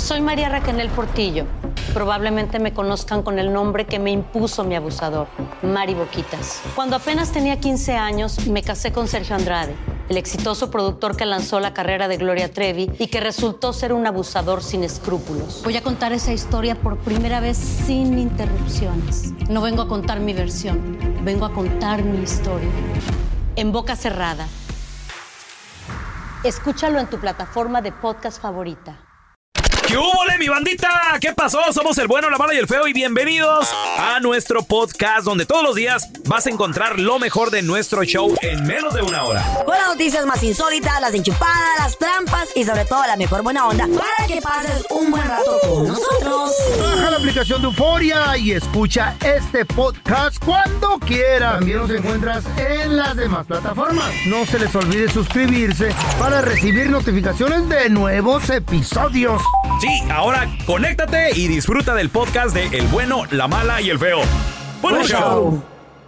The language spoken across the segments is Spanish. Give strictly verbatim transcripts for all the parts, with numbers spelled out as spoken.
Soy María Raquel Portillo. Probablemente me conozcan con el nombre que me impuso mi abusador, Mari Boquitas. Cuando apenas tenía quince años, me casé con Sergio Andrade, el exitoso productor que lanzó la carrera de Gloria Trevi y que resultó ser un abusador sin escrúpulos. Voy a contar esa historia por primera vez sin interrupciones. No vengo a contar mi versión, vengo a contar mi historia. En boca cerrada. Escúchalo en tu plataforma de podcast favorita. ¿Qué hubo, mi bandita? ¿Qué pasó? Somos el bueno, la mala y el feo y bienvenidos a nuestro podcast donde todos los días vas a encontrar lo mejor de nuestro show en menos de una hora. Con las noticias más insólitas, las enchupadas, las trampas y sobre todo la mejor buena onda para que pases un buen rato con nosotros. Baja la aplicación de Euforia y escucha este podcast cuando quieras. También nos encuentras en las demás plataformas. No se les olvide suscribirse para recibir notificaciones de nuevos episodios. Sí, ahora conéctate y disfruta del podcast de El Bueno, la Mala y el Feo. ¡Buen show! show!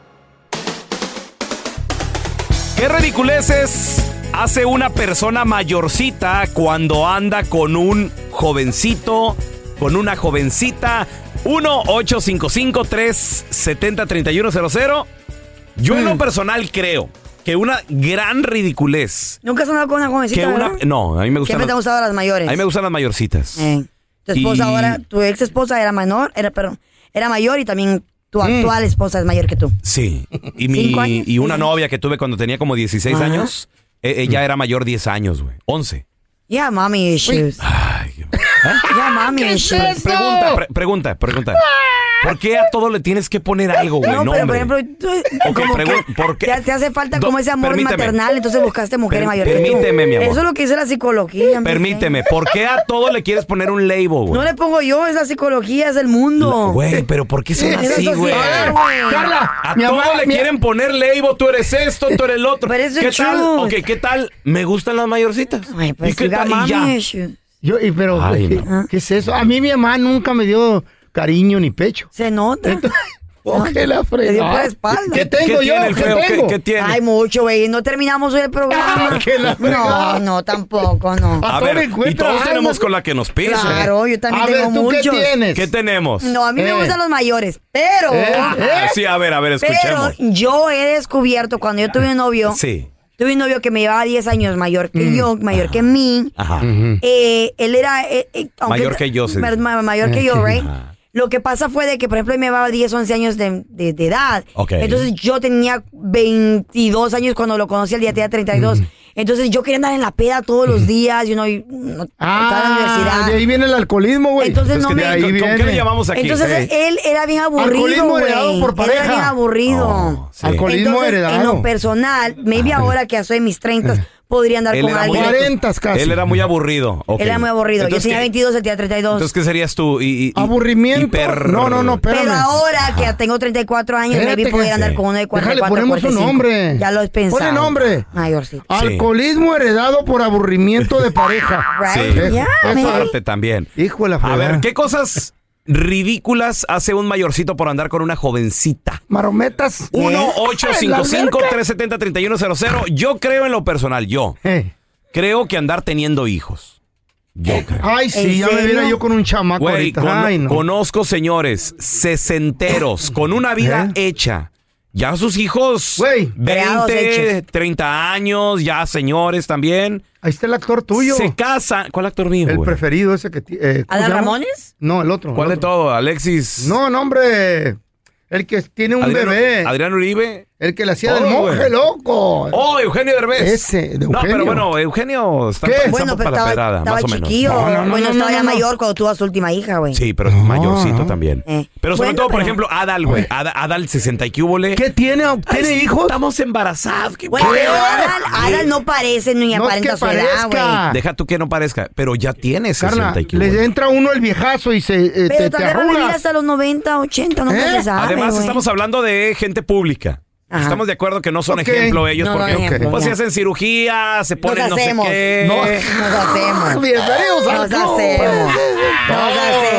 ¿Qué ridiculeces hace una persona mayorcita cuando anda con un jovencito, con una jovencita? uno ocho cinco cinco, tres siete cero, tres uno cero cero. Yo mm. en lo personal creo que una gran ridiculez. ¿Nunca has andado con una jovencita, que una, No, a mí me gustan. Siempre te han gustado las mayores. A mí me gustan las mayorcitas. Eh. Tu esposa y... ahora, tu ex esposa era menor, era, perdón, era mayor y también tu actual mm. esposa es mayor que tú. Sí. Y mi años? y una novia que tuve cuando tenía como dieciséis Ajá. años, ella era mayor diez años, güey. once. Ya, yeah, mami issues. Ay, ¿eh? Ya, yeah, mami issues. Pregunta, pre- pregunta, pregunta. ¿Por qué a todo le tienes que poner algo, güey? No, no, pero hombre. por ejemplo, tú, okay, como pregun- que ¿por qué? Te, te hace falta Do- como ese amor permíteme. maternal, entonces buscaste mujeres Per- mayores que tú. Permíteme, mi amor. Eso es lo que dice la psicología. Permíteme, ¿por qué a todo le quieres poner un label, güey? No le pongo yo, es la psicología, es el mundo. Güey, pero ¿por qué son así, güey? Carla, a todo mamá, le mi... quieren poner label, tú eres esto, tú eres el otro. Pero eso ¿Qué es tal? true. Ok, ¿qué tal? Me gustan las mayorcitas. Ay, pues ¿Y qué tal? mami Y ya. issues. Yo, y pero, Ay, ¿qué, no. ¿qué es eso? A mí mi mamá nunca me dio cariño ni pecho. Se nota. Entonces, oh, qué la Te dio por la fregada. espalda. ¿Qué tengo ¿Qué yo? tiene el ¿Qué feo? ¿Qué, tengo? qué tiene? Ay, mucho, güey. No terminamos hoy el programa. ¿Qué la No, fregada? no, tampoco, no. A todo ver, me y encuentra todos algo. tenemos con la que nos pisa. Claro, yo también A tengo ver, ¿tú muchos. qué tienes? ¿Qué tenemos? No, a mí Eh. me gustan los mayores, pero... Eh, Ah, sí, a ver, a ver, Pero escuchemos. yo he descubierto cuando yo tuve un novio, Sí. tuve un novio que me llevaba diez años mayor que Mm. yo, mayor que mí. Ajá. Eh, él era... eh, eh, aunque- Mayor que yo, sí. ma- ma- Mayor que yo, right? Ajá. Lo que pasa fue de que, por ejemplo, él me llevaba diez, once años de, de, de edad. Ok. Entonces yo tenía veintidós años cuando lo conocí, el día tenía treinta y dos. Mm. Entonces yo quería andar en la peda todos los días, you know, y no, estaba en la Ah, universidad. de ahí viene el alcoholismo, güey. Entonces no que me- de ahí ¿Con, con qué viene. le llamamos aquí? Entonces Eh. él era bien aburrido, Alcoholismo güey. heredado por Él pareja. era bien aburrido. Oh, sí. Alcoholismo Entonces, heredado. en lo personal, maybe ahora que ya soy en mis treintas, podría andar Él con era muy- alguien. cuarenta casi. Él era muy aburrido. ok. Él era muy aburrido. Entonces, yo tenía ¿qué- veintidós, él tenía treinta y dos. Entonces, ¿qué serías tú? Y, y- y- Aburrimiento. hiper- No, no, no, espérame. Pero ahora que ya tengo treinta y cuatro años, Espérate, maybe podría que- andar con uno de cuarenta y Déjale, cuatro, ponemos cuarenta y un cinco. nombre. Ya lo he pensado. Ponle nombre. Mayorcito. Alcoholismo heredado por aburrimiento de pareja. Right? Sí. Yeah, Esa man. Parte también. Hijo de la A fregada. ver, ¿qué cosas ridículas hace un mayorcito por andar con una jovencita? Marometas. uno ocho cinco cinco, En la tres siete cero, tres uno cero cero. Yo creo en lo personal, yo Eh. creo que andar teniendo hijos. Yo creo. Ay, sí, ¿En ya me serio? viera yo con un chamaco Güey, ahorita. cono- Ay, no. conozco señores sesenteros con una vida ¿Eh? hecha. Ya sus hijos, Güey. Creados, veinte, hechos. treinta años, ya señores también. Ahí está el actor tuyo. Se casan. ¿Cuál actor mío, El güey? preferido ese que... ti- Eh, ¿cómo ¿Adán se llama? Ramones? No, el otro. ¿Cuál el de otro. todo? Alexis. No, no, hombre. El que tiene un Adrián, bebé. Adrián Uribe. El que le hacía Oh, del monje güey. loco. Oh, Eugenio Derbez. Ese, de No, pero Eugenio. bueno, Eugenio está ¿Qué? está Bueno, pero para la estaba, perada, estaba más o menos. chiquillo. No, no, no, bueno, no, estaba no, ya no. mayor cuando tuvo a su última hija, güey. Sí, pero es No. mayorcito también. Eh. Pero sobre Bueno, todo, por pero- ejemplo, Adal, güey. Ada- Adal sesenta y qué hubole. ¿Qué tiene? ¿Tiene Ay, hijos? Estamos embarazados. ¿Qué Bueno, qué? pero Adal, Adal no parece ni No es aparenta que su edad, güey. parezca. Deja tú que no parezca, pero ya tiene Carla, sesenta y qué le hubole. entra uno el viejazo y se eh, Pero te, te tal vez va a vivir arruga. hasta los noventa, ochenta, nunca ¿Eh? se sabe, Además, güey. estamos hablando de gente pública. Ajá. Estamos de acuerdo que no son Ok. ejemplo ellos No, no porque son ejemplo, pues ya. se hacen cirugía, se ponen no sé hacemos. qué. No. Nos hacemos. Bienvenidos al Nos club. hacemos. Nos hacemos.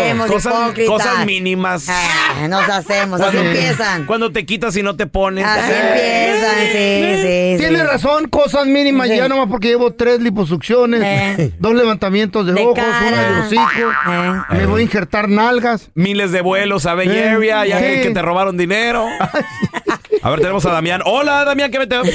hacemos, cosas, hipócritas. cosas mínimas. Ah, nos hacemos, así Cuando- empiezan. Cuando te quitas y no te pones. Así empiezan, sí, sí. Tienes sí. razón, cosas mínimas. Sí. Ya nomás porque llevo tres liposucciones, Eh. dos levantamientos de, De ojos, cara. una de hocico. Eh. Me voy a injertar nalgas. Miles de vuelos a Bay Eh, Area, ya sí. que, que te robaron dinero. A ver, tenemos a Damián. Hola, Damián, ¿qué me te...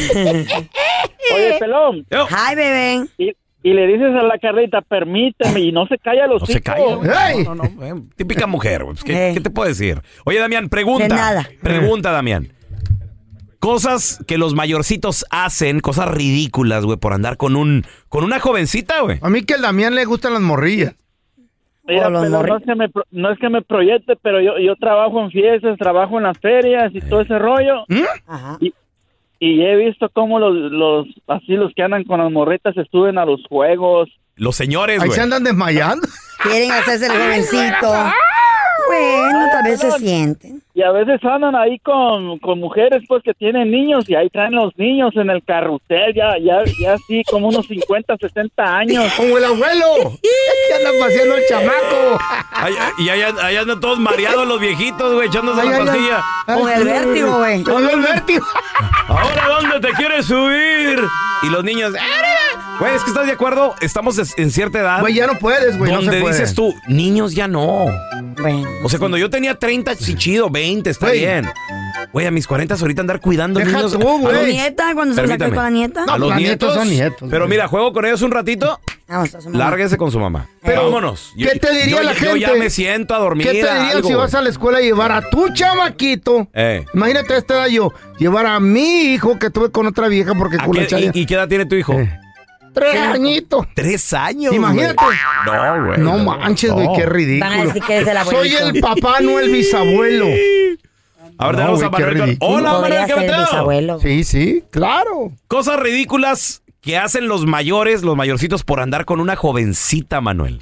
Oye, pelón, Yo. Hi, bebé. y, y le dices a la Carlita, permíteme, y no se calla los No se calla, güey. ¡Ey! No, no, no, eh, típica mujer, güey. Pues, ¿Qué, Ey. qué te puedo decir? Oye, Damián, pregunta. De nada. Pregunta, Damián. Cosas que los mayorcitos hacen, cosas ridículas, güey, por andar con un con una jovencita, güey. A mí que al Damián le gustan las morrillas. Mira, Oh, los pelón, no, morri- es que me, pro- no es que me proyecte, pero yo, yo trabajo en fiestas, trabajo en las ferias y todo ese rollo. Ajá. Y he visto cómo los, los, así los que andan con las morritas se suben a los juegos. Los señores, Ahí güey. se andan desmayando. Quieren hacerse el jovencito. Bueno, tal vez se sienten. Y a veces andan ahí con, con mujeres pues que tienen niños y ahí traen los niños en el carrusel, ya, ya, ya así como unos cincuenta, sesenta años. Como el abuelo. Que andan paseando el chamaco. Ay, ay, y ahí, ahí andan todos mareados los viejitos, güey, echándose Ay, la ay, pastilla. ay. Con el vértigo, güey. Con el vértigo. ¿Ahora dónde te quieres subir? Y los niños... Güey, es que estás de acuerdo, estamos es- en cierta edad Güey, ya no puedes, güey. No donde se puede. dices tú, niños ya no. Bueno. O sea, cuando yo tenía treinta, sí chido, veinte, está Güey. bien. Güey, a mis cuarenta ahorita andar cuidando Deja niños. tú, ¿A los güey. nietas? Cuando se Permítame. saca con la nieta? No, A los las nietos, nietos son nietos, Pero güey. mira, juego con ellos un ratito, Vamos a su mamá. lárguese con su mamá. Pero, Vámonos. ¿qué te diría yo, la yo gente? ya me siento a dormir. ¿Qué te dirían algo, si vas güey. a la escuela a llevar a tu chamaquito? Eh. Imagínate a esta edad yo, llevar a mi hijo que tuve con otra vieja porque ¿A con la qué- chaya. y, y qué edad tiene tu hijo? Eh. Tres añitos. Tres años. Imagínate. güey. No, güey. No manches, güey, no. qué Van a ridículo. decir que eres el Soy abuelito. el papá, no el bisabuelo. A ver, No, tenemos güey, a qué Manuel. ridículo. Hola, Podría Manuel, ¿qué ser el meteo? bisabuelo. Sí, sí, claro. Cosas ridículas que hacen los mayores, los mayorcitos, por andar con una jovencita, Manuel.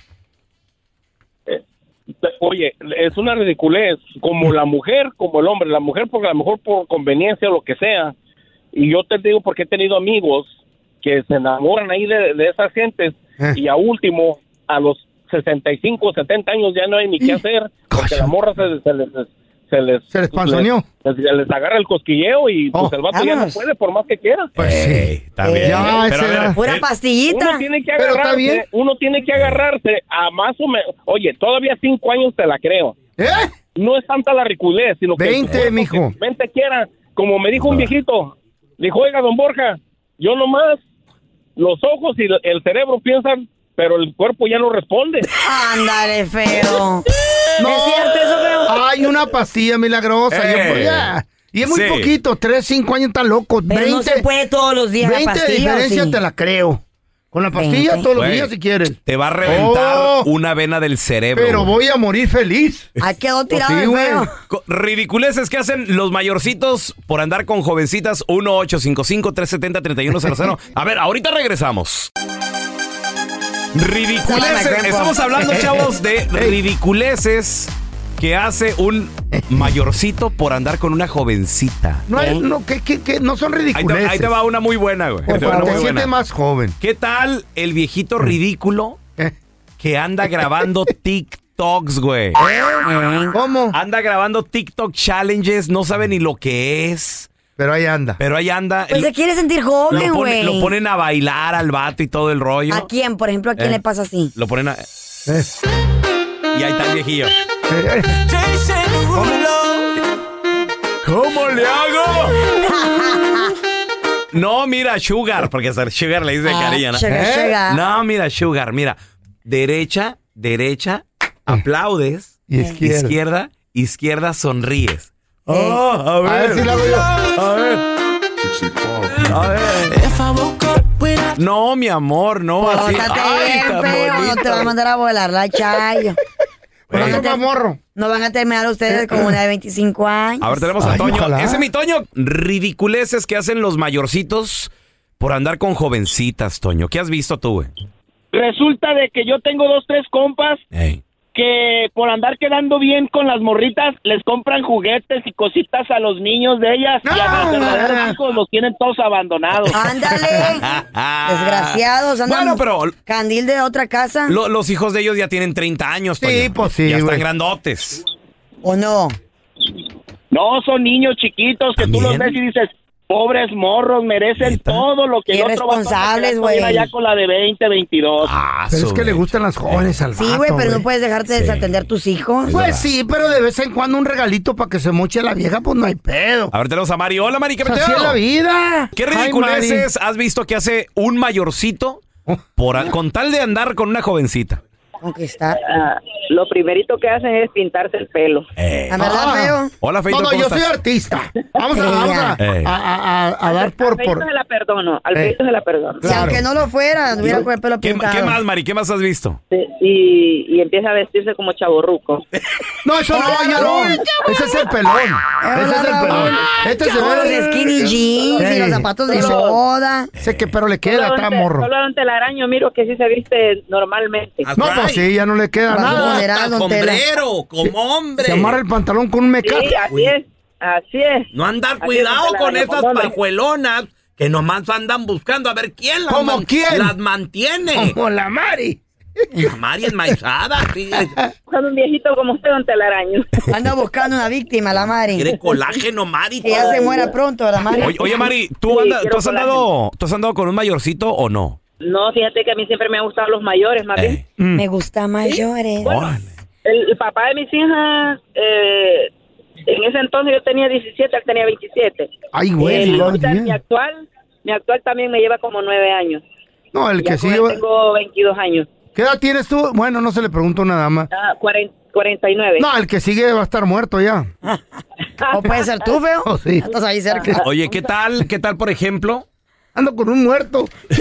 Oye, es una ridiculez, como la mujer, como el hombre, la mujer porque a lo mejor por conveniencia o lo que sea, y yo te digo porque he tenido amigos que se enamoran ahí de, de esas gentes, Eh. y a último, a los sesenta y cinco, setenta años ya no hay ni qué hacer, porque la morra se, se les... Se les, Se les panzoneó. Les, les- les agarra el cosquilleo y pues Oh, el vato ya no vámonos. puede por más que quiera. Pues sí. Ey, está bien. Ya, Pero a esa ver, edad. Pura eh, pastillita. Uno tiene que Pero está agarrarse, bien. uno tiene que agarrarse a más o menos. Oye, todavía cinco años te la creo. ¿Eh? No es tanta la ridiculez, sino que Veinte, tu cuerpo mijo. que veinte quiera, como me dijo un viejito, dijo, oiga, don Borja, yo nomás los ojos y el- el cerebro piensan, pero el cuerpo ya no responde. Ándale, feo. No. ¿Es cierto eso, feo? Hay una pastilla milagrosa. Eh. ya, pues, ya. Y es muy Sí. poquito, tres, cinco años tan locos. Pero veinte, no se puede todos los días la veinte de pastilla, ¿o diferencia sí? te la creo. Con la pastilla veinte. todos los Güey, días si quieres. Te va a reventar Oh. una vena del cerebro. Pero güey. voy a morir feliz. Ahí quedó tirado Pues sí, de güey. feo. Co- Ridiculeces que hacen los mayorcitos por andar con jovencitas. Uno ocho cinco cinco, tres siete cero, tres uno cero cero. A ver, ahorita regresamos. Ridiculeces. Estamos hablando, chavos, de ridiculeces que hace un mayorcito por andar con una jovencita. No, hay- no, que, que, que no son Ahí te, ridiculeces. ahí te va una muy buena, güey. Ahí Por te va una favor, muy te sientes buena. más joven. ¿Qué tal el viejito ridículo Eh, que anda grabando TikToks, güey? ¿Cómo? Anda grabando TikTok challenges, no sabe ni lo que es, Pero ahí anda. pero ahí anda. Pues Lo- se quiere sentir lo, joven, pone- güey. lo ponen a bailar al vato y todo el rollo. ¿A quién, por ejemplo, a quién Eh. le pasa así? Lo ponen a... Eh, Y ahí está el viejillo. eh, eh. ¿Cómo le hago? No, mira, Sugar, porque hasta Sugar le dice Ah, cariño, ¿no? sugar, ¿Eh? sugar. No, mira, Sugar, mira. Derecha, derecha, aplaudes. Y izquierda. Izquierda, izquierda, sonríes. Eh. Oh, a A ver. ver si la hago yo. A ver. A ver. No, mi amor, no. así. Pórtate Ay, bien, tan feo. No bonito. te va a mandar a volar la chayo. Pero Güey. no pa' morro. No van a terminar ustedes como una de veinticinco años. A ver, tenemos a Ay, Toño. ojalá. Ese es mi Toño. Ridiculeces que hacen los mayorcitos por andar con jovencitas, Toño. ¿Qué has visto tú, güey? Resulta de que yo tengo dos, tres compas Ey. que por andar quedando bien con las morritas les compran juguetes y cositas a los niños de ellas y a los verdaderos hijos los tienen todos abandonados. Ándale. Desgraciados, andan Bueno, pero candil de otra casa. lo- los hijos de ellos ya tienen treinta años, Sí, Toño. pues sí, Ya están güey. grandotes. ¿O no? No, son niños chiquitos que tú los ¿También? ves y dices, pobres morros, merecen ¿Neta? todo lo que el otro va a pasar Irresponsables, güey. allá con la de veinte, veintidós. Ah, Pero es que le su- gustan las jóvenes al Sí, vato, güey, pero no puedes dejarte de desatender tus hijos. Pues sí, pero de vez en cuando un regalito para que se moche la vieja, pues no hay pedo. A ver, tenemos a Mari. Hola, Mari, ¿qué Pues me así es la vida. ¿Qué Ay, ridiculeces has visto que hace un mayorcito por a- con tal de andar con una jovencita? Conquistar. Ah, lo primerito que hacen es pintarse el pelo. Eh. ¿La verdad, Ah. feo? Hola, Feito, No, no, ¿cómo yo estás? soy artista. Vamos a, vamos a, Eh. a, a- a- a dar por... Al feito por... se la perdono, al Eh. feito se la perdono. Si Claro. aunque no lo fuera, anduviera con el pelo ¿Qué, pintado. qué más, Mari? ¿Qué más has visto? Sí, Y, y empieza a vestirse como chavorruco. No, eso Hola, no, ya no. Raúl. Ese es el pelón. Ese es el Raúl. pelón. Este se Con los ve... skinny jeans y Ey. los zapatos de Ese- moda. Ese que pero le queda, Solo está don Te- morro. Solo a don Telaraño miro que sí se viste normalmente. No, pues sí, ya no le queda Vas a nada. poner a don Tela. como hombre. Se amarra el pantalón con un Sí, mecate. así es, así es. No andar Así cuidado es, don con Telaraño, esas como hombre. pajuelonas que nomás andan buscando a ver quién las, ¿Cómo quién? las mantiene. Como la Mari. La Mari enmaizada, sí. Buscando un viejito como usted, don Telaraño. Anda buscando una víctima, la Mari. Quiere colágeno, Mari. Que ya se muera pronto, la Mari. Oye, oye, Mari, ¿tú, Sí, anda- quiero ¿tú has andado, ¿tú has andado con un mayorcito o no? No, fíjate que a mí siempre me han gustado los mayores, más bien. Eh. Me gusta mayores. Órale. El, el papá de mis hijas, eh, en ese entonces yo tenía diecisiete, él tenía veintisiete. Ay, güey. El- no, ahorita mi bien. actual, mi actual también me lleva como nueve años. No, el Ya que con sí. él tengo veintidós años. ¿Qué edad tienes tú? Bueno, no se le pregunta a una dama. Ah, cuarenta, cuarenta y nueve. No, el que sigue va a estar muerto ya. O puede ser tú, feo. Oh, sí. Estás ahí cerca. Oye, ¿qué tal? ¿Qué tal, por ejemplo? Ando con un muerto.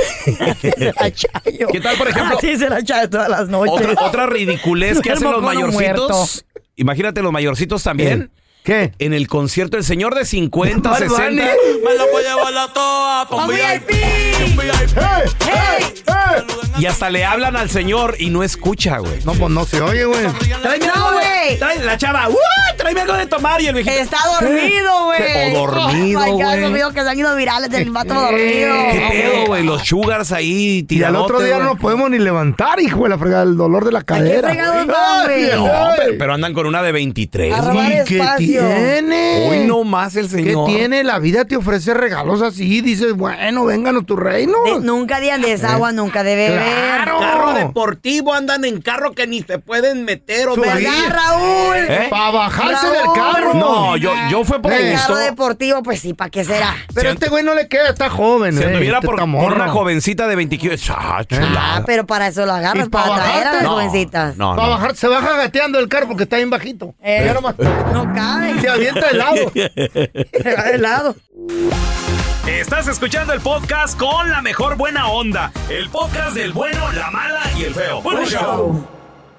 Será chayo. ¿Qué tal, por ejemplo? Así se la chayo todas las noches. Otra, otra ridiculez que hacen Duermo los con un mayorcitos. Imagínate los mayorcitos también. ¿Qué? En el concierto, el señor de cincuenta, Bad sesenta. Bunny. Me la voy a llevar la toa ¡A con V I P! ¡Ey! ¡Ey! ¡Ey! Y hasta le hablan al señor y no escucha, güey. No, pues no se oye, güey. Tráeme No, algo de- güey. trae- la chava, ¡uh! Tráeme algo de tomar y el viejito. Está dormido, güey. O dormido, Oh my God, güey. esos videos que se han ido virales del vato dormido. ¿Qué pedo, güey? Los sugars ahí Y al tiradotes, otro día güey. no nos podemos ni levantar, hijo de la fregada, el dolor de la cadera. fregados Ay, van, güey? ay, No, ay. pero, pero andan con una de veintitrés, A güey. robar ¿Y qué espacio. tiene? Hoy no más el ¿Qué señor. tiene? La vida te ofrece regalos así. Dices, bueno, vénganos tu reino. De- nunca digan de esa agua, nunca de beber. Claro. carro deportivo, andan en carro que ni se pueden meter o Subir. ver. ¿Verdad, Raúl? ¿Eh? Para bajarse Raúl. del carro. No, yo, yo fue por Eh. gusto. Carro deportivo, pues sí, ¿para qué será? Pero Si este güey no le queda, está joven. Si eh, anduviera este por, está por morro. una jovencita de veinte kilos. Ah, chulada. Ah, pero para eso lo agarras, ¿Y pa' para traer a las bajarte? No, jovencitas. No, Para no. bajar, se baja gateando el carro porque está bien bajito. Eh. Ya nomás No cabe. se avienta de lado. Se va de lado. Estás escuchando el podcast con la mejor buena onda. El podcast del bueno, la mala y el feo. Buen show.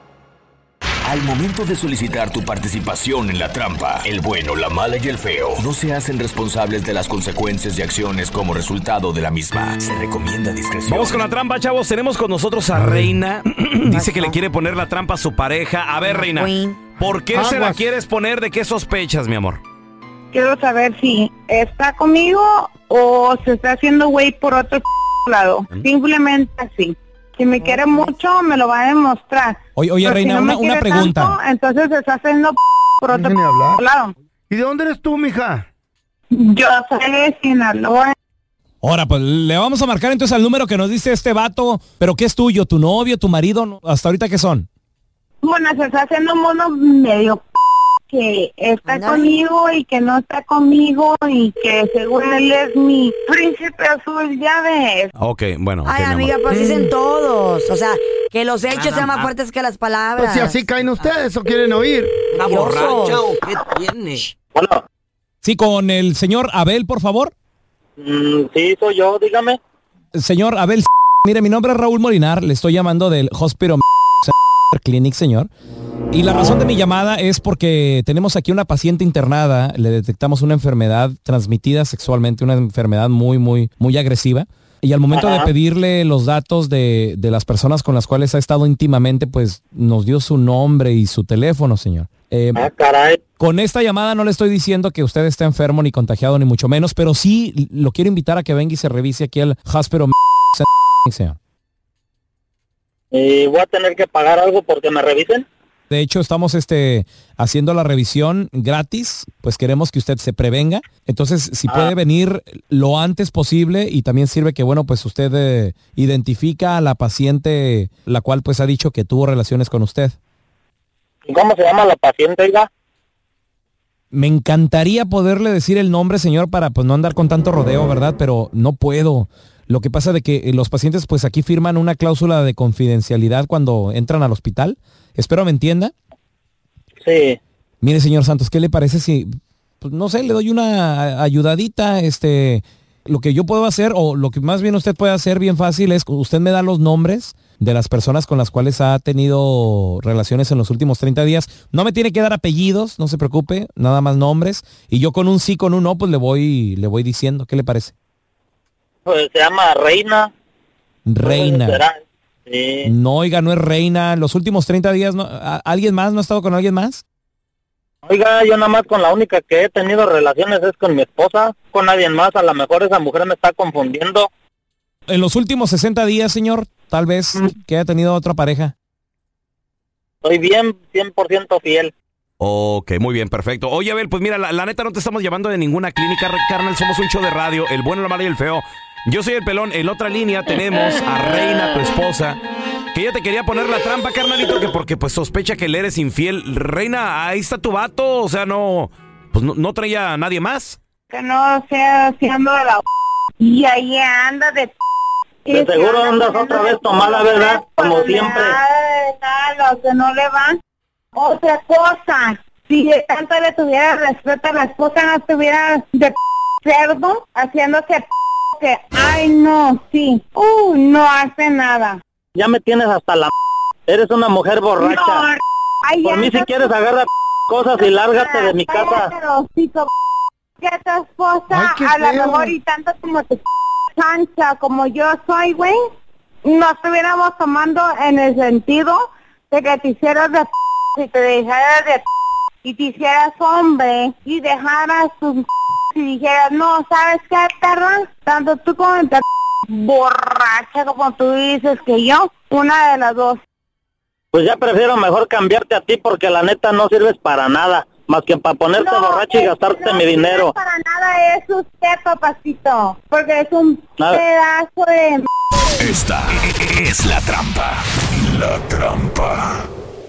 Al momento de solicitar tu participación en la trampa, el bueno, la mala y el feo no se hacen responsables de las consecuencias y acciones como resultado de la misma. Se recomienda discreción. Vamos con la trampa, chavos. Tenemos con nosotros a Reina. Dice que le quiere poner la trampa a su pareja. A ver, Reina, Queen. ¿por qué se la Aguas. quieres poner? ¿De qué sospechas, mi amor? Quiero saber si está conmigo o se está haciendo güey por otro lado. Simplemente así. Si me quiere mucho, me lo va a demostrar. Oye, oye Pero Reina, si no una, me una quiere pregunta. tanto, entonces se está haciendo por otro Déjame hablar. lado. ¿Y de dónde eres tú, mija? Yo soy de Sinaloa. Ahora, pues le vamos a marcar entonces al número que nos dice este vato. ¿Pero qué es tuyo? ¿Tu novio? ¿Tu marido? No, ¿hasta ahorita qué son? Bueno, se está haciendo mono medio que está Ándale. conmigo y que no está conmigo y que según él es mi príncipe azul, ya ves. Ok, bueno. ok, Ay, mi amor. amiga, pues dicen todos. O sea, que los hechos sean más fuertes que las palabras. Pues si así caen ustedes, ¿o quieren oír? ¿Una Mentirosos. borracha o qué tiene? Bueno, Sí, con el señor Abel, por favor. mm, sí, soy yo, dígame. Señor Abel, mire, mi nombre es Raúl Molinar. Le estoy llamando del Hospital Clinic, señor. Y la razón de mi llamada es porque tenemos aquí una paciente internada. Le detectamos una enfermedad transmitida sexualmente, una enfermedad muy, muy, muy agresiva. Y al momento Ajá. de pedirle los datos de, de las personas con las cuales ha estado íntimamente, pues nos dio su nombre y su teléfono, señor. Eh, Ah, caray. Con esta llamada no le estoy diciendo que usted esté enfermo ni contagiado ni mucho menos, pero sí lo quiero invitar a que venga y se revise aquí al hospital, señor. ¿Y voy a tener que pagar algo porque me revisen? De hecho, estamos este, haciendo la revisión gratis, pues queremos que usted se prevenga. Entonces, si Ah. puede venir lo antes posible y también sirve que, bueno, pues usted eh, identifica a la paciente, la cual pues ha dicho que tuvo relaciones con usted. ¿Y cómo se llama la paciente, oiga? Me encantaría poderle decir el nombre, señor, para pues no andar con tanto rodeo, ¿verdad? Pero no puedo. Lo que pasa de que los pacientes pues aquí firman una cláusula de confidencialidad cuando entran al hospital. Espero me entienda. Sí. Mire, señor Santos, ¿qué le parece si, pues, no sé, le doy una ayudadita? Este, lo que yo puedo hacer, o lo que más bien usted puede hacer bien fácil es, usted me da los nombres de las personas con las cuales ha tenido relaciones en los últimos treinta días. No me tiene que dar apellidos, no se preocupe, nada más nombres. Y yo con un sí, con un no, pues le voy, le voy diciendo. ¿Qué le parece? Pues se llama Reina. Reina. ¿Será? Sí. No, oiga, no es Reina. Los últimos treinta días, no, ¿a- ¿alguien más no ha estado con alguien más? Oiga, yo nada más con la única que he tenido relaciones es con mi esposa, con nadie más. A lo mejor esa mujer me está confundiendo. En los últimos sesenta días, señor, tal vez que haya tenido otra pareja. Soy bien, cien por ciento fiel. Ok, muy bien, perfecto. Oye, Abel, pues mira, la, la neta no te estamos llevando de ninguna clínica, carnal. Somos un show de radio, el bueno, el malo y el feo. Yo soy el pelón. En la otra línea tenemos a Reina, tu esposa, que ella te quería poner la trampa, carnalito, que porque pues sospecha que le eres infiel. Reina, ahí está tu vato, o sea, no, pues no, no traía a nadie más. Que no sea haciendo de la y ahí anda de De seguro andas otra vez tomada, ¿verdad? Como siempre. Nada, nada, lo que no le va. Otra cosa, si de tanto le tuviera respeto a la esposa, no estuviera de cerdo, haciéndose que, ay no, sí, uh, no hace nada. Ya me tienes hasta la... Eres una mujer borracha. No, ay, Por mí si anda quieres tu- agarra cosas y lárgate de mi casa. Cállate el hocico, que tu esposa, Ay, qué a lo feo. mejor y tanto como tu chancha, como yo soy, güey, no estuviéramos tomando en el sentido de que te hicieras de y te dejaras de y te hicieras hombre y dejaras tus y dijeras, no, ¿sabes qué, perra? Tanto tú como el borracha como tú dices que yo, una de las dos. Pues ya prefiero mejor cambiarte a ti porque la neta no sirves para nada, más que para ponerte No, borracho y es- gastarte no mi sirve dinero. para nada es usted, papacito, porque es un Nada. pedazo de... Esta es la trampa. La trampa.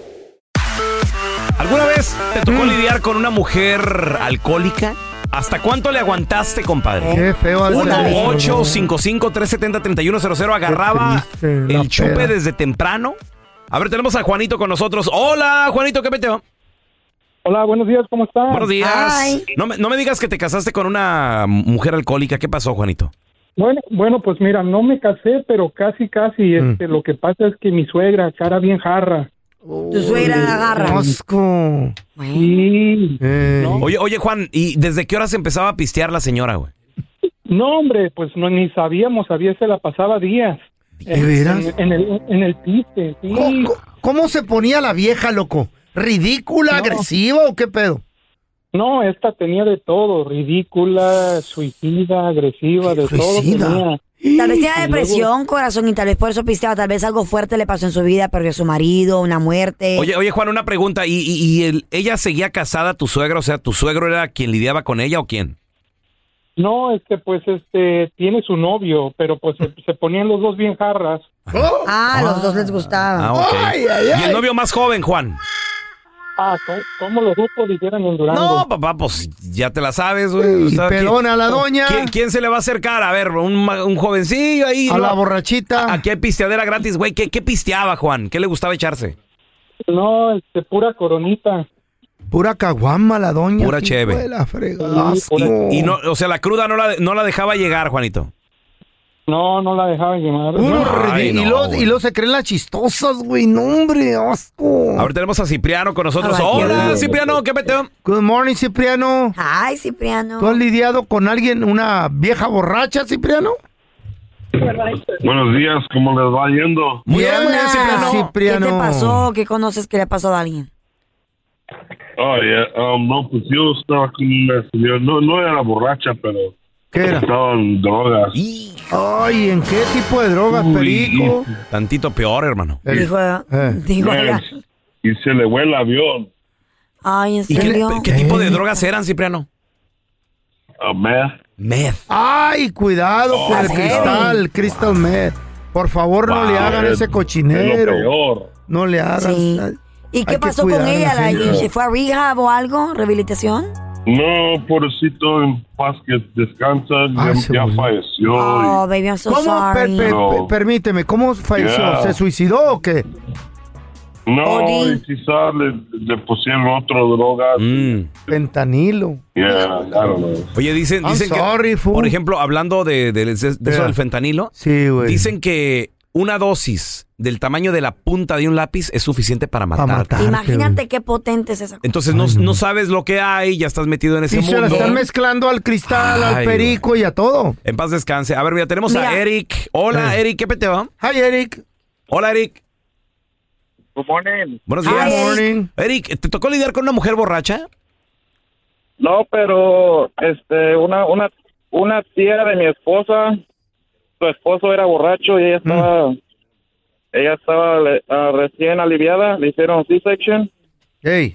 ¿Alguna vez te tocó lidiar con una mujer alcohólica? ¿Hasta cuánto le aguantaste, compadre? Qué feo. ha de uno ser. ocho cinco cinco, tres siete cero, tres uno cero cero. Agarraba Qué triste, la el chupe peda. desde temprano. A ver, tenemos a Juanito con nosotros. Hola, Juanito, ¿qué peteo? Hola, buenos días, ¿cómo estás? Buenos días. No me, no me digas que te casaste con una mujer alcohólica. ¿Qué pasó, Juanito? Bueno, bueno, pues mira, no me casé, pero casi, casi. Este, lo que pasa es que mi suegra, cara bien jarra. Tu suegra la agarra. Asco. Sí. Oye, oye, Juan, ¿y desde qué hora se empezaba a pistear la señora, güey? No, hombre, pues no ni sabíamos, había se la pasaba días. ¿De veras? En, en el, en el piste, sí. ¿Cómo, cómo se ponía la vieja, loco? ¿Ridícula, No. agresiva o qué pedo? No, esta tenía de todo, ridícula, suicida, agresiva, de todo tenía. Tal vez tenía Y luego- depresión, corazón, y tal vez por eso pisteaba. Tal vez algo fuerte le pasó en su vida, perdió a su marido, una muerte. Oye, oye, Juan, una pregunta. ¿Y, y, y el- ella seguía casada, tu suegra? O sea, ¿tu suegro era quien lidiaba con ella o quién? No, este, pues, este, tiene su novio, pero pues se, se ponían los dos bien jarras. Ah, los dos les gustaba. Ah, ok. ¿Y el novio más joven, Juan? Ah, ¿cómo, cómo los grupos dijeran en Durango? No, papá, pues ya te la sabes, güey. O sea, pelona ¿quién- la doña. ¿quién, quién se le va a acercar? A ver, un, ma- un jovencillo ahí. A ¿no? la borrachita. Aquí hay pisteadera gratis, güey. ¿Qué, ¿Qué pisteaba, Juan? ¿Qué le gustaba echarse? No, este, pura coronita. Pura caguama la doña. Pura hijo cheve. de la fregada. Y, y no, o sea, la cruda no la, no la dejaba llegar, Juanito. No, no la dejaban llamar. Puro Ay, ridi- no, y, luego, güey. y luego se creen las chistosas, güey. No, hombre, asco. Ahora tenemos a Cipriano con nosotros. Ay, qué Hola, bueno. Cipriano, ¿qué peteo? Good morning, Cipriano. Ay, Cipriano. ¿Tú has lidiado con alguien, una vieja borracha, Cipriano? Buenos días, ¿cómo les va yendo? Muy bien, Cipriano. Cipriano. ¿Qué te pasó? ¿Qué conoces que le ha pasado a alguien? Oh, yeah. um, no, pues yo estaba con una señora, no, no era borracha, pero ¿Qué era? estaba en drogas. Ay, ¿en qué tipo de drogas, Uy, Perico? Tantito peor, hermano. Dijo, Eh. dijo, Man, y se le fue el avión. ay, ¿en ¿Y qué, serio? qué tipo de drogas eran, Cipriano? A meth. Meth. Ay, cuidado Oh, con el sí. cristal, Crystal Meth. Por favor, no Wow, le hagan es- ese es cochinero. lo peor. No le hagan. Sí. Ay, ¿Y hay qué que pasó con cuidar a la ella? ¿La- gente. ¿Fue a rehab o algo? ¿Rehabilitación? No, pobrecito, en paz que descansa, Ah, ya, se ya murió. falleció. Oh, baby, I'm so ¿Cómo? Per- sorry. per- No. per- permíteme, ¿cómo falleció? Yeah. ¿Se suicidó o qué? y, no, Odi. y quizás le, le pusieron otra droga. Mm. Fentanilo. Yeah, I don't know. Oye, dicen, I'm dicen sorry, que, fool. por ejemplo, hablando de, de- de- de eso Yeah. del fentanilo, Sí, güey. dicen que una dosis del tamaño de la punta de un lápiz es suficiente para Pa' matarte. matar. Imagínate qué potente es esa cosa. Entonces no, no sabes lo que hay, ya estás metido en ese Y se la mundo. están mezclando al cristal, al Ay, perico y a todo. En paz descanse. A ver, mira, tenemos a Mira. Eric. Hola, Eh. Eric, ¿qué peteo? Hi, Eric. Hola, Eric. Good morning. Buenos Hi, días. Eric. Morning. Eric, ¿te tocó lidiar con una mujer borracha? No, pero este una una una tía de mi esposa, su esposo era borracho y ella estaba ella estaba le- ah, recién aliviada, le hicieron C-section Hey.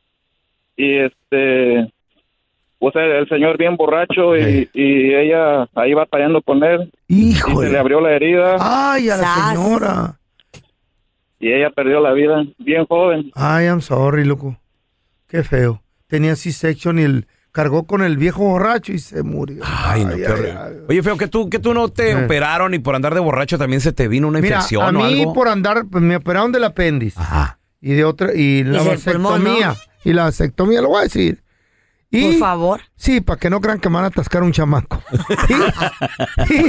y este pues el, el señor bien borracho y, Hey. y ella ahí batallando con él y se le Híjole. abrió la herida Ay, a la Sas. señora. y ella perdió la vida bien joven. Ay, I'm sorry, loco. Qué feo. Tenía C-section y el, cargó con el viejo borracho y se murió. Ay, no, Ay, qué ay, horrible. ay. Oye, feo, que tú, que tú no te Eh. operaron y por andar de borracho también se te vino una Mira, infección a o mí algo. por andar, pues me operaron del apéndice. Ajá. Y de otra, y la del pulmón, vasectomía. ¿no? Y la vasectomía, lo voy a decir. Y, Por favor. Sí, para que no crean que me van a atascar un chamaco. y,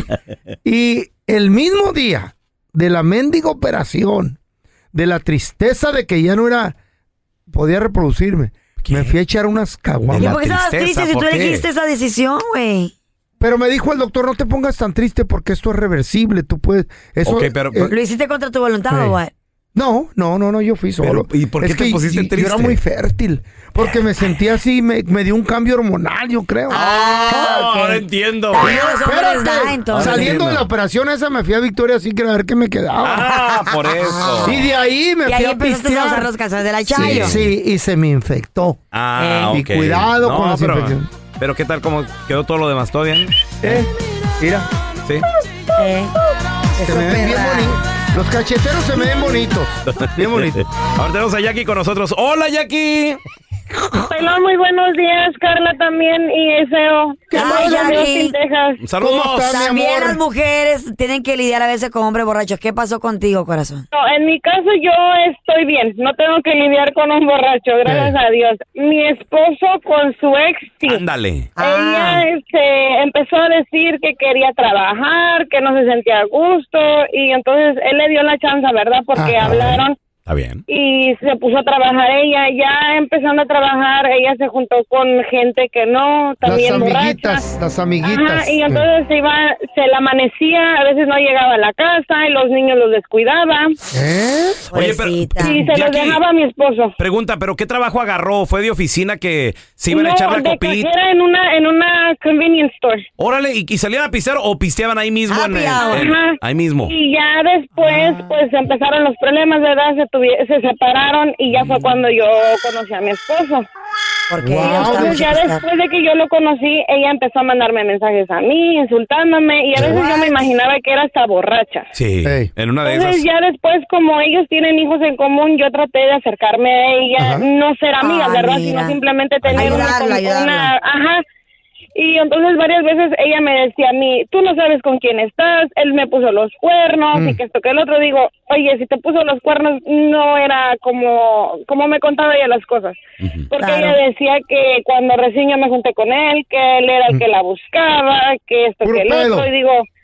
y el mismo día de la mendiga operación, de la tristeza de que ya no era, podía reproducirme, me fui a echar unas ¿Y caguamas. por qué estabas tristeza, triste si tú ¿por qué? elegiste esa decisión, güey? Pero me dijo el doctor, no te pongas tan triste porque esto es reversible, tú puedes... Eso, Ok, pero- eh, ¿Lo hiciste contra tu voluntad Sí. o what? No, no, no, no, yo fui solo. Pero, ¿y por qué Es te que pusiste yo- triste? Yo era muy fértil, porque me sentía así, me, me dio un cambio hormonal, yo creo. Ah, ok. ahora entiendo. También los hombres Espérate, da, entonces. saliendo entiendo. de la operación esa me fui a Victoria así que a ver qué me quedaba. Ah, por eso. Y de ahí me Y fui ahí a empezaste a pistear. usar los calzones de la Sí, Chayo. sí, y se me infectó. Ah, Eh, y ok. cuidado con las pero, infecciones. Pero ¿qué tal? ¿Cómo quedó todo lo demás? ¿Todo bien? Eh, mira, Sí. Eh, se eso, me ven bien perra. bonitos. Los cacheteros se me ven bonitos. Bien bonitos. Ahora tenemos a Jackie con nosotros. ¡Hola, Jackie! Hola, muy buenos días, Carla también y Feo. ¿Qué Ay, pasa, Jackie? Dios, Austin, Texas. ¡Saludos! ¿Cómo estás, mi También amor? las mujeres tienen que lidiar a veces con hombres borrachos. ¿Qué pasó contigo, corazón? No, en mi caso yo estoy bien, no tengo que lidiar con un borracho, gracias Eh. a Dios. Mi esposo con su ex, sí. Ándale. Ah. Ella este, empezó a decir que quería trabajar, que no se sentía a gusto y entonces él le dio la chance, ¿verdad? Porque Ajá. hablaron Está bien. y se puso a trabajar ella. Ya empezando a trabajar, ella se juntó con gente que no, Las también borracha. amiguitas, las amiguitas. Ajá, y entonces se iba, se la amanecía, a veces no llegaba a la casa y los niños los descuidaba. ¿Eh? Oye, pero- Pobrecita. Y se los Jackie. dejaba a mi esposo. Pregunta, ¿pero qué trabajo agarró? ¿Fue de oficina que se iban a No, echar la de copita? cajera en una, en una convenience store. Órale, ¿y, y salían a pistear o pisteaban ahí mismo? En, Happy el- hour. en- Ajá. ahí mismo. Y ya después, pues empezaron los problemas, ¿verdad? Se, tuvi- se separaron y ya fue cuando yo conocí a mi esposo. Porque Wow. ella está Entonces mucho ya pesar. después de que yo lo conocí, ella empezó a mandarme mensajes a mí, insultándome, y a veces yo me imaginaba que era hasta borracha. Sí, Ey. en una de Entonces esas. ya después, como ellos tienen hijos en común, yo traté de acercarme a ella, Ajá. no ser amigas, Ah, ¿verdad? mira. Sino simplemente tener una, Ayudarla, una, ayudarla. ajá. Y entonces varias veces ella me decía a mí, tú no sabes con quién estás, él me puso los cuernos Mm. y que esto que el otro. Digo, oye, si te puso los cuernos no era como, como me contaba ella las cosas. Porque Claro. ella decía que cuando recién yo me junté con él, que él era el que la buscaba, que esto Puro que el pedo. otro. Y digo,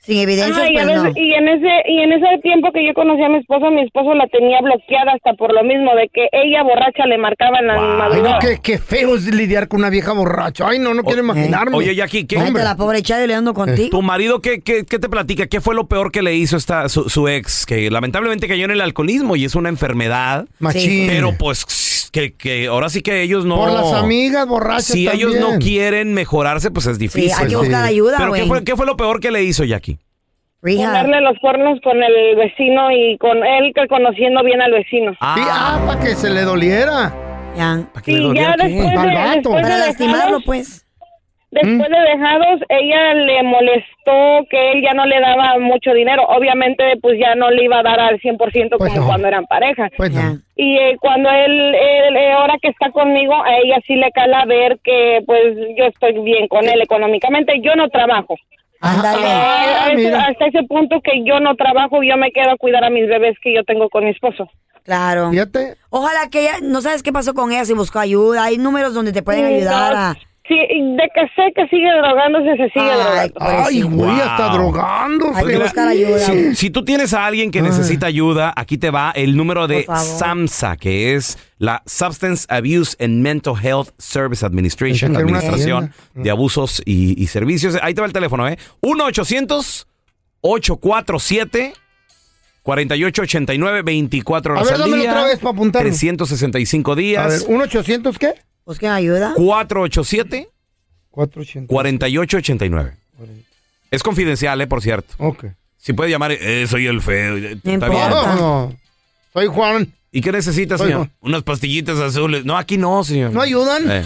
Sin evidencias, Ajá, y, a pues veces- no. y en ese y en ese tiempo que yo conocí a mi esposo, mi esposo la tenía bloqueada hasta por lo mismo de que ella borracha le marcaba en la Ay, no, madrugada. qué, qué feo es lidiar con una vieja borracha. Ay, no, no quiero imaginarme. Oye, Jackie, ¿qué Hombre, la pobre Chayo lidiando contigo. ¿Tu marido qué, qué, qué te platica? ¿Qué fue lo peor que le hizo esta, su, su ex? Que lamentablemente cayó en el alcoholismo y es una enfermedad. Machín. Pero pues que, que ahora sí que ellos no... Por las amigas borrachas Si ellos también. no quieren mejorarse, pues es difícil. Sí, hay que buscar ayuda, ¿Pero qué güey. fue, qué fue lo peor que le hizo, Jackie? Ponerle los cuernos con el vecino y con él que conociendo bien al vecino. Sí, ah, para que se le doliera. Ya. Sí, ya después de, después Para de lastimarlo, dejados- pues. Después de dejados, ella le molestó que él ya no le daba mucho dinero. Obviamente, pues ya no le iba a dar al cien por ciento como no. cuando eran pareja. Pues no. Y eh, cuando él, él, eh, ahora que está conmigo, a ella sí le cala ver que pues yo estoy bien con él económicamente. Yo no trabajo. Ándale. Ah, a ese- mira. hasta ese punto que yo no trabajo, yo me quedo a cuidar a mis bebés que yo tengo con mi esposo. Claro. Fíjate. Ojalá que ella, no sabes qué pasó con ella, si buscó ayuda. Hay números donde te pueden Sí, ayudar no, a... Sí, de que sé que sigue drogándose, se sigue drogando. Ay, güey, hasta drogándose. Hay que buscar ayuda. Si, si tú tienes a alguien que necesita ayuda, aquí te va el número de Por favor. SAMHSA, que es la Substance Abuse and Mental Health Service Administration, Pensé que era una Administración de Abusos y, y Servicios. Ahí te va el teléfono, ¿eh? uno ochocientos, ocho cuatro siete, cuatro ocho ocho nueve, veinticuatro A horas ver, al dámelo día, otra vez para apuntarlo. trescientos sesenta y cinco A ver, días, ¿uno ochocientos qué? ¿Busquen ayuda? cuatro ocho siete, cuatro ochenta. cuatro ocho ocho nueve. Es confidencial, ¿eh? Por cierto. Ok. Si puede llamar, eh, soy el feo. eh, No Está bien. importa. No, soy Juan. ¿Y qué necesita, Soy señor? Juan. Unas pastillitas azules. No, aquí no, señor. ¿No ayudan? Eh.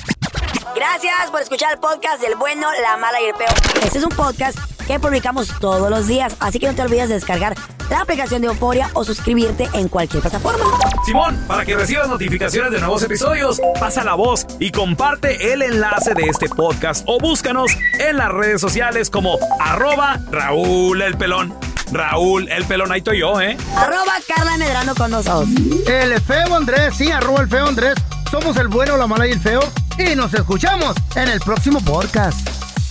Gracias por escuchar el podcast del bueno, la mala y el peor. Este es un podcast que publicamos todos los días, así que no te olvides de descargar la aplicación de Euforia o suscribirte en cualquier plataforma. Simón, para que recibas notificaciones de nuevos episodios, pasa la voz y comparte el enlace de este podcast o búscanos en las redes sociales como arroba Raúl el Pelón. Raúl el Pelón, ahí estoy yo, ¿eh? Arroba Carla Medrano con nosotros. El feo Andrés, sí, arroba el feo Andrés. Somos el bueno, la mala y el feo. Y nos escuchamos en el próximo podcast.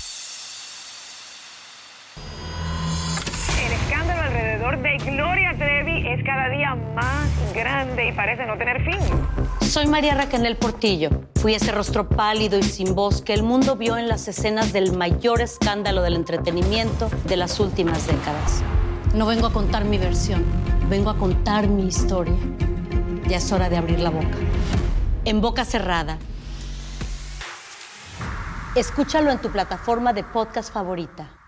El escándalo alrededor de Gloria Trevi es cada día más grande y parece no tener fin. Soy María Raquel Portillo. Fui ese rostro pálido y sin voz que el mundo vio en las escenas del mayor escándalo del entretenimiento de las últimas décadas. No vengo a contar mi versión, vengo a contar mi historia. Ya es hora de abrir la boca. En boca cerrada. Escúchalo en tu plataforma de podcast favorita.